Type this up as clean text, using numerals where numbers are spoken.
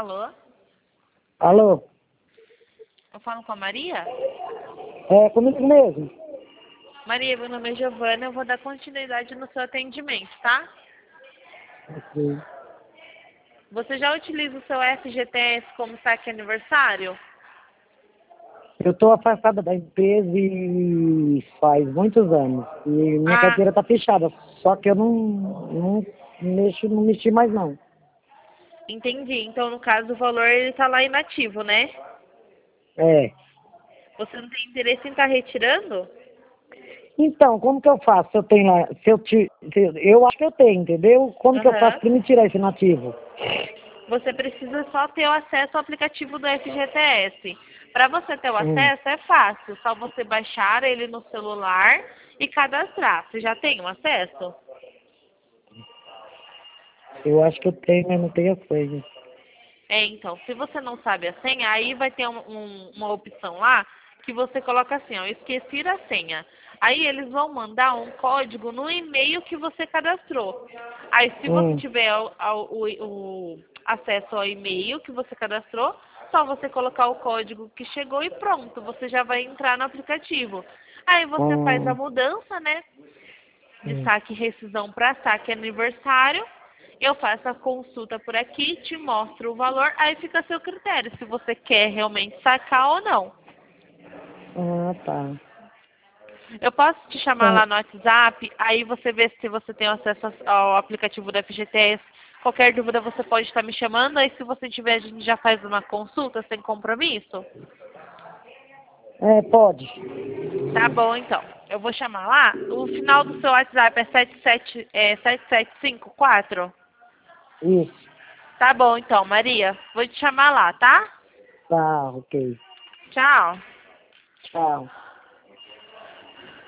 Alô? Alô? Eu falo com a Maria? É comigo mesmo? Maria, meu nome é Giovana, eu vou dar continuidade no seu atendimento, tá? Ok. Você já utiliza o seu FGTS como saque aniversário? Eu estou afastada da empresa e faz muitos anos. E minha Ah, carteira está fechada. Só que eu não mexi mais não. entendi. Então, no caso, o valor ele tá lá inativo, né? É. Você não tem interesse em estar retirando? Então, como que eu faço? Se eu tenho lá, eu acho que eu tenho, entendeu? Como que eu faço Aham. para me tirar esse nativo? Você precisa só ter o acesso ao aplicativo do FGTS. Para você ter o Hum. acesso é fácil, só você baixar ele no celular e cadastrar. Você já tem o acesso? Eu acho que eu tenho, mas não tenho a senha. É, então, se você não sabe a senha, aí vai ter uma opção lá que você coloca assim, ó, esqueci a senha. Aí eles vão mandar um código no e-mail que você cadastrou. Aí se você Hum. tiver o acesso ao e-mail que você cadastrou, só você colocar o código que chegou e pronto, você já vai entrar no aplicativo. Aí você faz a Hum. mudança, né? De Hum. saque rescisão para saque aniversário. Eu faço a consulta por aqui, te mostro o valor, aí fica a seu critério, se você quer realmente sacar ou não. Ah, tá. Eu posso te chamar Então, lá no WhatsApp, aí você vê se você tem acesso ao aplicativo da FGTS. Qualquer dúvida você pode estar me chamando, aí se você tiver, a gente já faz uma consulta sem compromisso. pode. Tá bom, então. Eu vou chamar lá. O final do seu WhatsApp é 7754. Isso. Tá bom, então, Maria. Vou te chamar lá, tá? Tá, ok. Tchau. Tchau.